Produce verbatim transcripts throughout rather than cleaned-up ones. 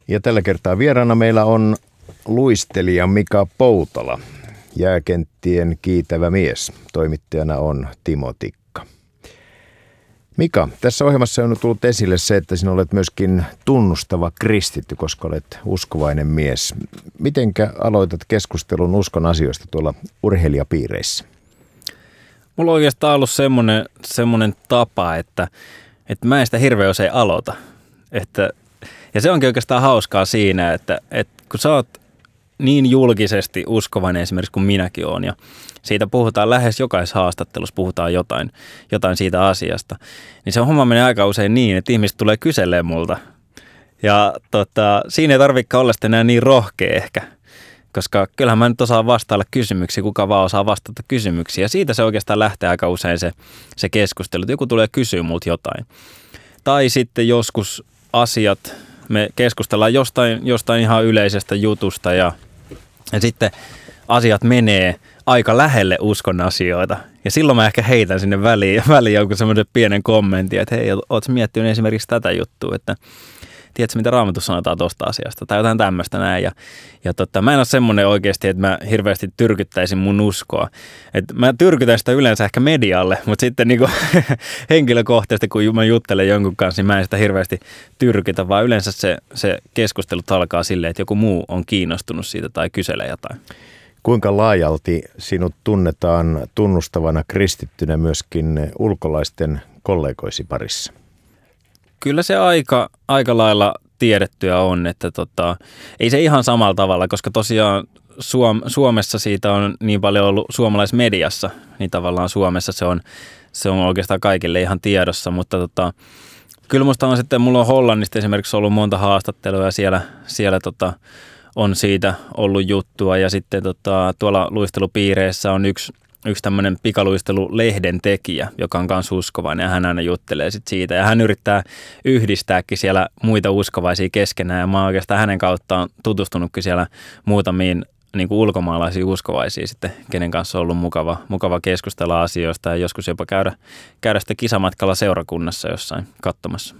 Ja tällä kertaa vieraana meillä on luistelija Mika Poutala, jääkenttien kiitävä mies. Toimittajana on Timo Tikka. Mika, tässä ohjelmassa on tullut esille se, että sinä olet myöskin tunnustava kristitty, koska olet uskovainen mies. Mitenkä aloitat keskustelun uskon asioista tuolla urheilijapiireissä? Mulla on oikeastaan ollut semmoinen, semmoinen tapa, että, että mä en sitä hirveän usein aloita. Että, ja se onkin oikeastaan hauskaa siinä, että, että kun sä oot niin julkisesti uskovainen esimerkiksi kuin minäkin olen, ja siitä puhutaan lähes jokaisessa haastattelussa, puhutaan jotain, jotain siitä asiasta, niin se homma menee aika usein niin, että ihmiset tulee kyselemään multa. Ja tota, siinä ei tarvitsekaan olla sitten enää niin rohkea ehkä, koska kyllähän mä nyt osaan vastailla kysymyksiä, kuka vaan osaa vastata kysymyksiä. Ja siitä se oikeastaan lähtee aika usein se, se keskustelu, että joku tulee kysyä multa jotain. Tai sitten joskus asiat, me keskustellaan jostain, jostain ihan yleisestä jutusta ja, ja sitten asiat menee aika lähelle uskon asioita. Ja silloin mä ehkä heitän sinne väliin, väliin jonkun semmoisen pienen kommentin, että hei, ootko miettinyt esimerkiksi tätä juttua, että tiedätkö mitä Raamatussa sanotaan tuosta asiasta tai jotain tämmöistä näin. Ja, ja tota, mä en ole semmoinen oikeasti, että mä hirveästi tyrkyttäisin mun uskoa. Et mä tyrkytän sitä yleensä ehkä medialle, mutta sitten niinku henkilökohtaisesti, kun mä juttelen jonkun kanssa, niin mä en sitä hirveästi tyrkytä, vaan yleensä se, se keskustelut alkaa silleen, että joku muu on kiinnostunut siitä tai kyselee jotain. Kuinka laajalti sinut tunnetaan tunnustavana kristittynä myöskin ulkolaisten kollegoisi parissa? Kyllä se aika, aika lailla tiedettyä on, että tota, ei se ihan samalla tavalla, koska tosiaan Suom- Suomessa siitä on niin paljon ollut suomalaismediassa, niin tavallaan Suomessa se on, se on oikeastaan kaikille ihan tiedossa, mutta tota, kyllä musta on sitten, mulla on Hollannista esimerkiksi ollut monta haastattelua ja siellä, siellä tota, on siitä ollut juttua ja sitten tota, tuolla luistelupiireissä on yksi yksi tämmöinen pikaluistelulehden tekijä, joka on kanssa uskovainen ja hän aina juttelee sit siitä. Ja hän yrittää yhdistääkin siellä muita uskovaisia keskenään ja mä oon oikeastaan hänen kauttaan tutustunutkin siellä muutamiin niin kuin ulkomaalaisia uskovaisia sitten, kenen kanssa on ollut mukava, mukava keskustella asioista ja joskus jopa käydä, käydä sitten kisamatkalla seurakunnassa jossain katsomassa.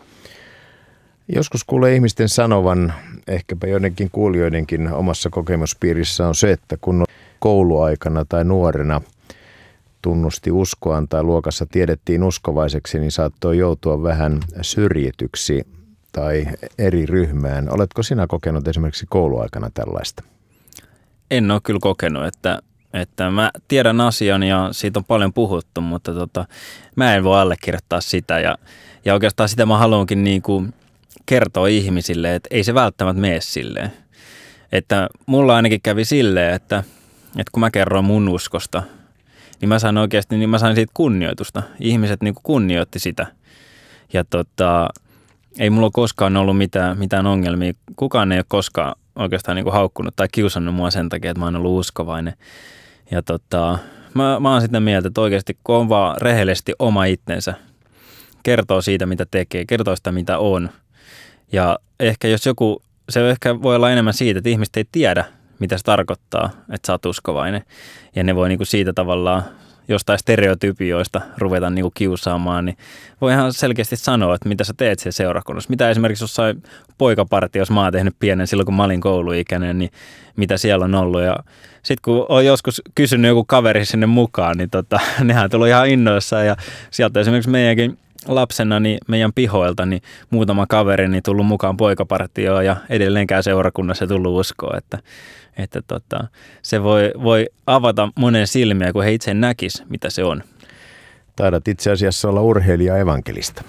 Joskus kuulee ihmisten sanovan, ehkäpä joidenkin kuulijoidenkin omassa kokemuspiirissä on se, että kun kouluaikana tai nuorena tunnusti uskoaan tai luokassa tiedettiin uskovaiseksi, niin saattoi joutua vähän syrjityksi tai eri ryhmään. Oletko sinä kokenut esimerkiksi kouluaikana tällaista? En ole kyllä kokenut, että, että mä tiedän asian ja siitä on paljon puhuttu, mutta tota, mä en voi allekirjoittaa sitä ja, ja oikeastaan sitä mä haluankin niin kuin kertoa ihmisille, että ei se välttämättä mene silleen. Että mulla ainakin kävi silleen, että että kun mä kerroin mun uskosta, niin mä sain oikeasti, niin mä sain siitä kunnioitusta. Ihmiset niin kuin kunnioitti sitä. Ja tota, ei mulla ole koskaan ollut mitään, mitään ongelmia. Kukaan ei ole koskaan oikeastaan niin kuin haukkunut tai kiusannut mua sen takia, että mä oon ollut uskovainen. Ja tota, mä, mä oon sitä mieltä, että oikeasti kun on vaan rehellisesti oma itsensä, kertoo siitä, mitä tekee, kertoo sitä, mitä on. Ja ehkä jos joku, se ehkä voi olla enemmän siitä, että ihmiset ei tiedä, mitä se tarkoittaa, että sä oot uskovainen. Ja ne voi niinku siitä tavallaan jostain stereotypioista ruveta niinku kiusaamaan, niin voi ihan selkeästi sanoa, että mitä sä teet siellä seurakunnassa. Mitä esimerkiksi jossain poikapartiossa mä oon tehnyt pienen silloin, kun mä olin kouluikäinen, niin mitä siellä on ollut. Ja sitten kun on joskus kysynyt joku kaveri sinne mukaan, niin tota, nehän tullut ihan innoissaan. Ja sieltä esimerkiksi meidänkin lapsena niin meidän pihoilta niin muutama kaveri niin tullut mukaan poikapartioon ja edelleenkään seurakunnassa tullut uskoa, että, että tota, se voi, voi avata monen silmiä, kun he itse näkis, mitä se on. Taidat itse asiassa olla urheilija evankelista.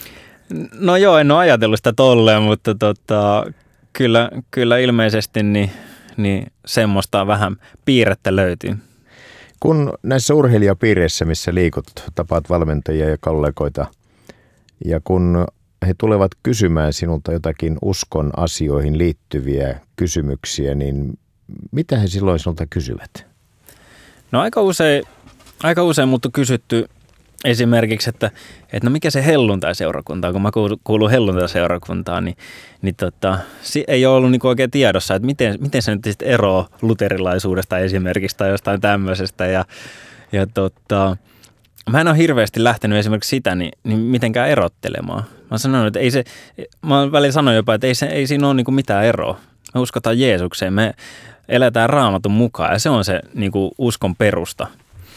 No joo, en ole ajatellut sitä tolleen, mutta tota, kyllä, kyllä ilmeisesti niin, niin semmoista vähän piirrettä löytyy. Kun näissä urheilijapiireissä, missä liikut, tapaat valmentajia ja kollegoita, ja kun he tulevat kysymään sinulta jotakin uskon asioihin liittyviä kysymyksiä, niin mitä he silloin sinulta kysyvät? No aika usein, aika usein mut on kysytty esimerkiksi, että, että no mikä se helluntai-seurakunta on, kun mä kuulun helluntai-seurakuntaan, niin, niin tota, ei ole ollut niin oikein tiedossa, että miten, miten se nyt sitten eroaa luterilaisuudesta esimerkiksi tai jostain tämmöisestä. Ja, ja tota, mä en ole hirveästi lähtenyt esimerkiksi sitä niin, niin mitenkään erottelemaan. Mä oon sanonut, että ei se, mä oon välillä sanonut jopa, että ei, se, ei siinä ole niin kuin mitään eroa. Me uskotaan Jeesukseen, me eletään Raamatun mukaan ja se on se niin kuin uskon perusta.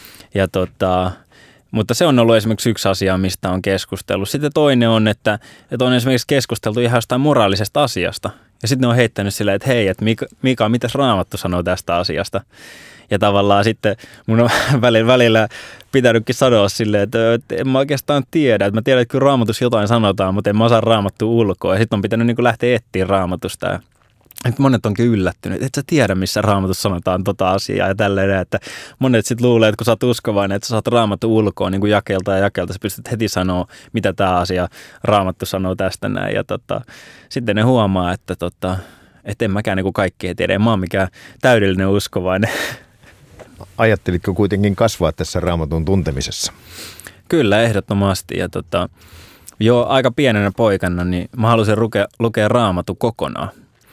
Ja tota, mutta se on ollut esimerkiksi yksi asia, mistä on keskustellut. Sitten toinen on, että, että on esimerkiksi keskusteltu ihan jostain moraalisesta asiasta. Ja sitten ne on heittänyt silleen, että hei, että Mika, Mika mitäs Raamattu sanoo tästä asiasta? Ja tavallaan sitten mun on välillä, välillä pitänytkin sanoa silleen, että, että en mä oikeastaan tiedä. Että mä tiedän, että kyllä Raamatussa jotain sanotaan, mutta en mä osaa Raamattua ulkoa. Ja sitten on pitänyt niin kuin lähteä etsiä Raamatusta. Että monet onkin yllättynyt, että sä tiedä, missä Raamatussa sanotaan tota asiaa ja tälleen, että monet sitten luulee, että kun sä oot uskovainen, että sä saat Raamattu ulkoa niin kuin jakelta ja jakelta, sä pystyt heti sanoa, mitä tämä asia Raamattu sanoo tästä näin. Ja tota, sitten ne huomaa, että, tota, että en mäkään niin kuin kaikkea tiedä, en mä oon mikään täydellinen uskovainen. Ajattelitko kuitenkin kasvaa tässä Raamatun tuntemisessa? Kyllä, ehdottomasti. Ja tota, jo aika pienenä poikana, niin mä halusin lukea, lukea Raamattu kokonaan.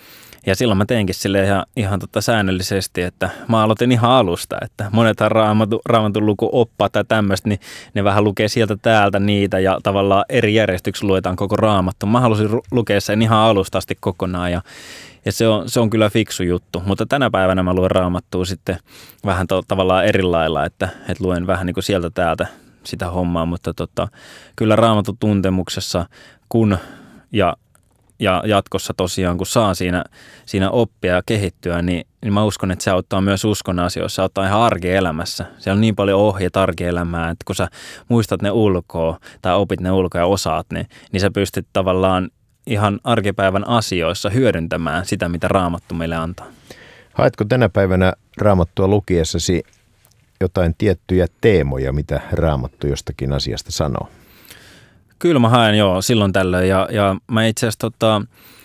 Ja silloin mä teinkin sille ihan, ihan tota säännöllisesti, että mä aloitin ihan alusta, että monethan raamatu, raamatun luku oppaa tai tämmöistä, niin ne vähän lukee sieltä täältä niitä ja tavallaan eri järjestyksessä luetaan koko Raamattu. Mä halusin lukea sen ihan alusta asti kokonaan ja, ja se, on, se on kyllä fiksu juttu, mutta tänä päivänä mä luen Raamattua sitten vähän to, tavallaan eri lailla, että, että luen vähän niin kuin sieltä täältä sitä hommaa, mutta tota, kyllä Raamatun tuntemuksessa kun ja Ja jatkossa tosiaan, kun saa siinä, siinä oppia ja kehittyä, niin, niin mä uskon, että se auttaa myös uskon asioissa, se auttaa ihan arkielämässä. Siellä on niin paljon ohjeita arkielämään, että kun sä muistat ne ulkoa tai opit ne ulkoa ja osaat ne, niin sä pystyt tavallaan ihan arkipäivän asioissa hyödyntämään sitä, mitä Raamattu meille antaa. Haetko tänä päivänä Raamattua lukiessasi jotain tiettyjä teemoja, mitä Raamattu jostakin asiasta sanoo? Kyllä mä haen joo silloin tällöin ja, ja mä itse asiassa tota,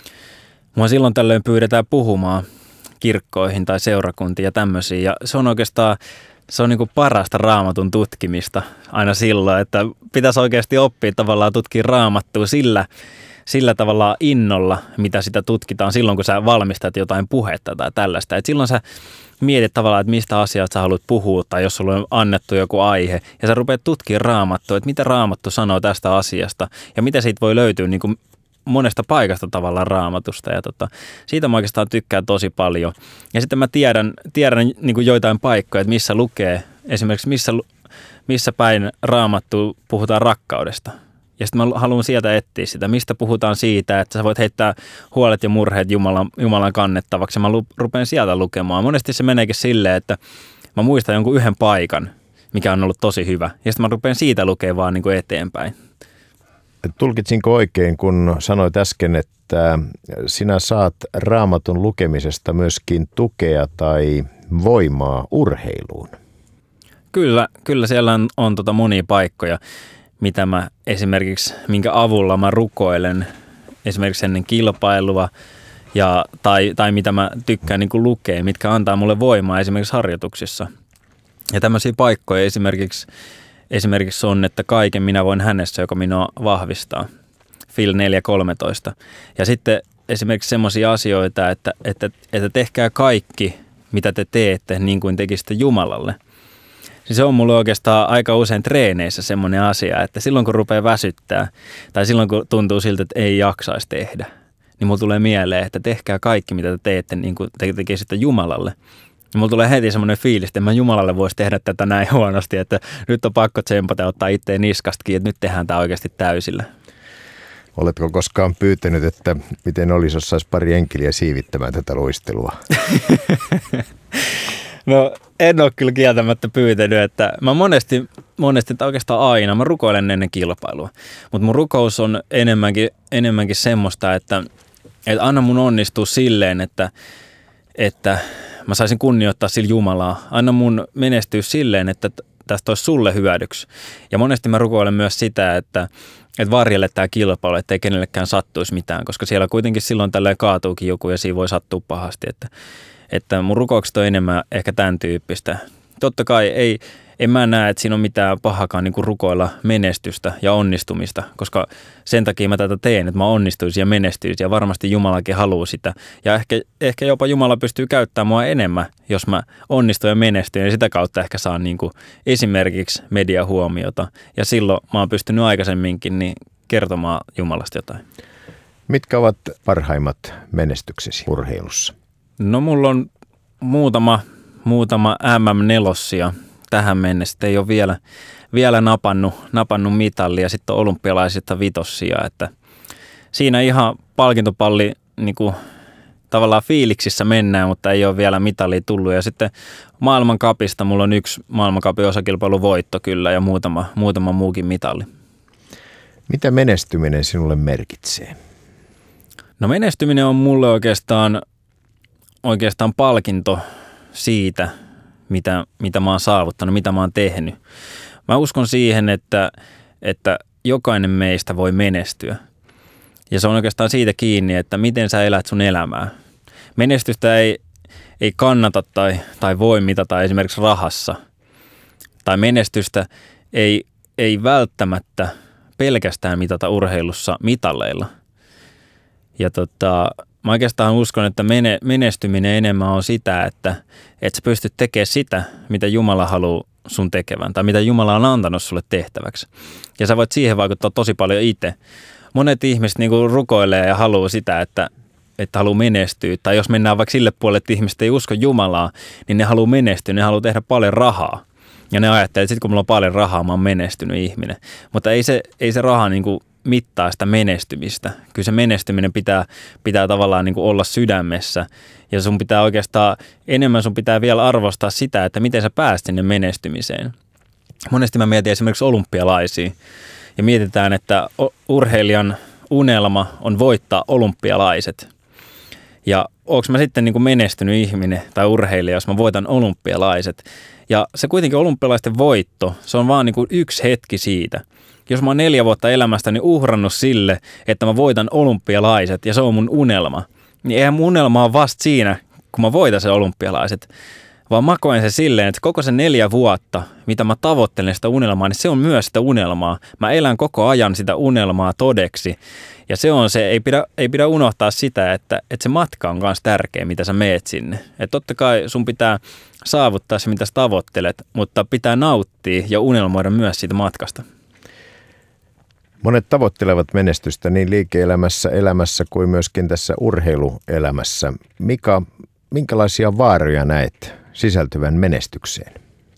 mua silloin tällöin pyydetään puhumaan kirkkoihin tai seurakuntiin ja tämmöisiin ja se on oikeastaan, se on niinku parasta Raamatun tutkimista aina silloin, että pitäisi oikeasti oppia tavallaan tutkia Raamattua sillä, sillä tavalla innolla, mitä sitä tutkitaan silloin, kun sä valmistat jotain puhetta tai tällaista, että silloin sä mietit tavallaan, että mistä asiat sä haluat puhua tai jos sulla on annettu joku aihe ja sä rupeat tutkimaan Raamattua, että mitä Raamattu sanoo tästä asiasta ja mitä siitä voi löytyä niin kuin monesta paikasta tavallaan Raamatusta ja tota, siitä mä oikeastaan tykkään tosi paljon. Ja sitten mä tiedän, tiedän niin kuin joitain paikkoja, että missä lukee, esimerkiksi missä, missä päin Raamattu puhutaan rakkaudesta. Ja sitten mä haluan sieltä etsiä sitä, mistä puhutaan siitä, että sä voit heittää huolet ja murheet Jumalan, Jumalan kannettavaksi. Ja mä rupean sieltä lukemaan. Monesti se meneekin silleen, että mä muistan jonkun yhden paikan, mikä on ollut tosi hyvä. Ja sitten mä rupean siitä lukemaan vaan niin kuin eteenpäin. Tulkitsinko oikein, kun sanoit äsken, että sinä saat Raamatun lukemisesta myöskin tukea tai voimaa urheiluun? Kyllä, kyllä siellä on, on tota monia paikkoja, mitä mä esimerkiksi, minkä avulla mä rukoilen esimerkiksi ennen kilpailua ja, tai, tai mitä mä tykkään niin kuin lukea, mitkä antaa mulle voimaa esimerkiksi harjoituksissa. Ja tämmöisiä paikkoja esimerkiksi, esimerkiksi on, että kaiken minä voin hänessä, joka minua vahvistaa. Fil neljä kolmetoista. Ja sitten esimerkiksi semmoisia asioita, että, että, että tehkää kaikki, mitä te teette, niin kuin tekisitte Jumalalle. Se on mulle oikeastaan aika usein treeneissä semmoinen asia, että silloin kun rupeaa väsyttää tai silloin kun tuntuu siltä, että ei jaksaisi tehdä, niin mulla tulee mieleen, että tehkää kaikki mitä te teette niin kuin te tekisitte Jumalalle. Ja mulla tulee heti semmoinen fiilis, että mä Jumalalle voisi tehdä tätä näin huonosti, että nyt on pakko tsempata ja ottaa itteen niskastakin, että nyt tehdään tämä oikeasti täysillä. Oletko koskaan pyytänyt, että miten olisi, jos saisi pari enkeliä siivittämään tätä luistelua? No en ole kyllä kieltämättä pyytänyt, että mä monesti, monesti tai oikeastaan aina, mä rukoilen ennen kilpailua. Mutta mun rukous on enemmänkin, enemmänkin semmoista, että, että anna mun onnistua silleen, että, että mä saisin kunnioittaa sillä Jumalaa. Anna mun menestyä silleen, että tästä olisi sulle hyödyksi. Ja monesti mä rukoilen myös sitä, että, että varjelle tämä kilpailu, ettei kenellekään sattuisi mitään, koska siellä kuitenkin silloin tälleen kaatuukin joku ja siinä voi sattua pahasti, että Että mun rukoukset on enemmän ehkä tämän tyyppistä. Totta kai ei, en mä näe, että siinä on mitään pahakaan niin kuin rukoilla menestystä ja onnistumista, koska sen takia mä tätä teen, että mä onnistuisin ja menestyisin ja varmasti Jumalakin haluaa sitä. Ja ehkä, ehkä jopa Jumala pystyy käyttämään mua enemmän, jos mä onnistun ja menestyn ja sitä kautta ehkä saan niin kuin esimerkiksi mediahuomiota. Ja silloin mä oon pystynyt aikaisemminkin niin kertomaan Jumalasta jotain. Mitkä ovat parhaimmat menestyksesi urheilussa? No mulla on muutama, muutama M M neljä tähän mennessä. Ei ole vielä, vielä napannut, napannut mitallia. Sitten on olympialaisista vitossia. Että siinä ihan palkintopalli niin kuin, tavallaan fiiliksissä mennään, mutta ei ole vielä mitalia tullut. Ja sitten maailmancupista mulla on yksi maailmancupin osakilpailun voitto kyllä ja muutama, muutama muukin mitalli. Mitä menestyminen sinulle merkitsee? No menestyminen on mulle oikeastaan, oikeastaan palkinto siitä, mitä, mitä mä oon saavuttanut, mitä mä oon tehnyt. Mä uskon siihen, että, että jokainen meistä voi menestyä. Ja se on oikeastaan siitä kiinni, että miten sä elät sun elämää. Menestystä ei, ei kannata tai, tai voi mitata esimerkiksi rahassa. Tai menestystä ei, ei välttämättä pelkästään mitata urheilussa mitalleilla. Ja tota, mä oikeastaan uskon, että menestyminen enemmän on sitä, että, että sä pystyt tekemään sitä, mitä Jumala haluaa sun tekevän tai mitä Jumala on antanut sulle tehtäväksi. Ja sä voit siihen vaikuttaa tosi paljon itse. Monet ihmiset niin kuin rukoilee ja haluaa sitä, että, että haluaa menestyä. Tai jos mennään vaikka sille puolelle, että ihmiset ei usko Jumalaa, niin ne haluaa menestyä, ne haluaa tehdä paljon rahaa. Ja ne ajattelee, että sitten kun mulla on paljon rahaa, mä oon menestynyt ihminen. Mutta ei se, ei se raha niin kuin mittaa sitä menestymistä. Kyllä se menestyminen pitää, pitää tavallaan niin kuin olla sydämessä. Ja sun pitää oikeastaan, enemmän sun pitää vielä arvostaa sitä, että miten sä pääst sinne menestymiseen. Monesti mä mietin esimerkiksi olympialaisia. Ja mietitään, että urheilijan unelma on voittaa olympialaiset. Ja onko mä sitten niin kuin menestynyt ihminen tai urheilija, jos mä voitan olympialaiset. Ja se kuitenkin olympialaisten voitto, se on vaan niin kuin yksi hetki siitä. Jos mä oon neljä vuotta elämästäni uhrannut sille, että mä voitan olympialaiset ja se on mun unelma, niin eihän mun unelma ole vasta siinä, kun mä voitan sen olympialaiset, vaan mä koen se silleen, että koko se neljä vuotta, mitä mä tavoittelen sitä unelmaa, niin se on myös sitä unelmaa. Mä elän koko ajan sitä unelmaa todeksi. Ja se on se, ei pidä, ei pidä unohtaa sitä, että, että se matka on myös tärkeä, mitä sä meet sinne. Että totta kai sun pitää saavuttaa se, mitä sä tavoittelet, mutta pitää nauttia ja unelmoida myös siitä matkasta. Monet tavoittelevat menestystä niin liike-elämässä, elämässä kuin myöskin tässä urheiluelämässä. Mika, minkälaisia vaaroja näet sisältyvän menestykseen?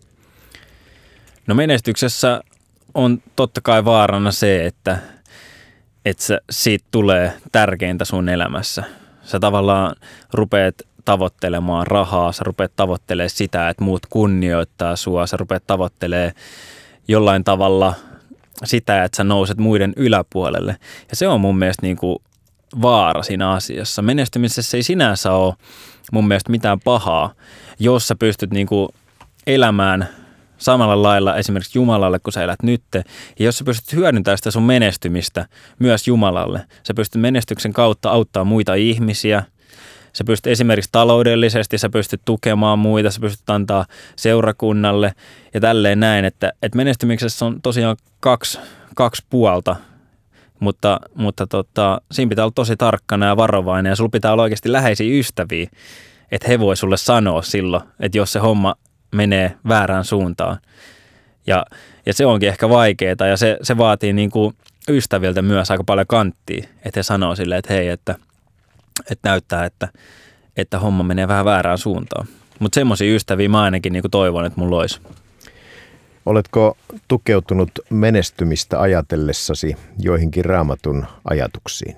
No menestyksessä on totta kai vaarana se, että, että siitä tulee tärkeintä sun elämässä. Sä tavallaan rupeat tavoittelemaan rahaa, sä rupeat tavoittelemaan sitä, että muut kunnioittaa sua, sä rupeat tavoittelemaan jollain tavalla sitä, että sä nouset muiden yläpuolelle. Ja se on mun mielestä niin kuin vaara siinä asiassa. Menestymisessä ei sinänsä ole mun mielestä mitään pahaa, jos sä pystyt niin kuin elämään samalla lailla esimerkiksi Jumalalle, kun sä elät nyt. Ja jos sä pystyt hyödyntämään sitä sun menestymistä myös Jumalalle, sä pystyt menestyksen kautta auttaa muita ihmisiä. Sä pystyt esimerkiksi taloudellisesti, sä pystyt tukemaan muita, sä pystyt antaa seurakunnalle ja tälleen näin, että, että menestymisessä on tosiaan kaksi, kaksi puolta, mutta, mutta tota, siinä pitää olla tosi tarkkana ja varovainen ja sulla pitää olla oikeasti läheisiä ystäviä, että he voi sulle sanoa silloin, että jos se homma menee väärään suuntaan. Ja, ja se onkin ehkä vaikeaa ja se, se vaatii niin kuin ystäviltä myös aika paljon kanttia, että he sanoo silleen, että hei, että että näyttää, että, että homma menee vähän väärään suuntaan. Mutta semmoisia ystäviä mä ainakin niin kuin toivon, että mulla olisi. Oletko tukeutunut menestymistä ajatellessasi joihinkin Raamatun ajatuksiin?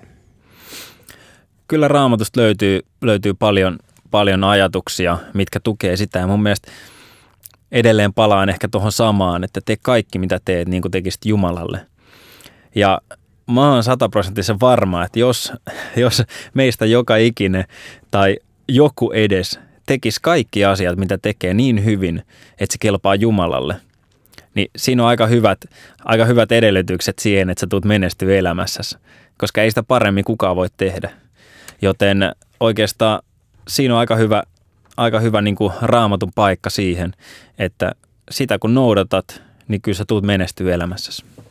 Kyllä Raamatusta löytyy, löytyy paljon, paljon ajatuksia, mitkä tukee sitä. Ja mun mielestä edelleen palaan ehkä tuohon samaan, että tee kaikki mitä teet niin kuin tekisit Jumalalle. Ja mä oon sataprosenttisen varma, että jos, jos meistä joka ikinen tai joku edes tekisi kaikki asiat, mitä tekee niin hyvin, että se kelpaa Jumalalle, niin siinä on aika hyvät, aika hyvät edellytykset siihen, että sä tulet menestyä elämässäsi, koska ei sitä paremmin kukaan voi tehdä. Joten oikeastaan siinä on aika hyvä, aika hyvä niin kuin Raamatun paikka siihen, että, sitä kun noudatat, niin kyllä sä tulet menestyä elämässäsi.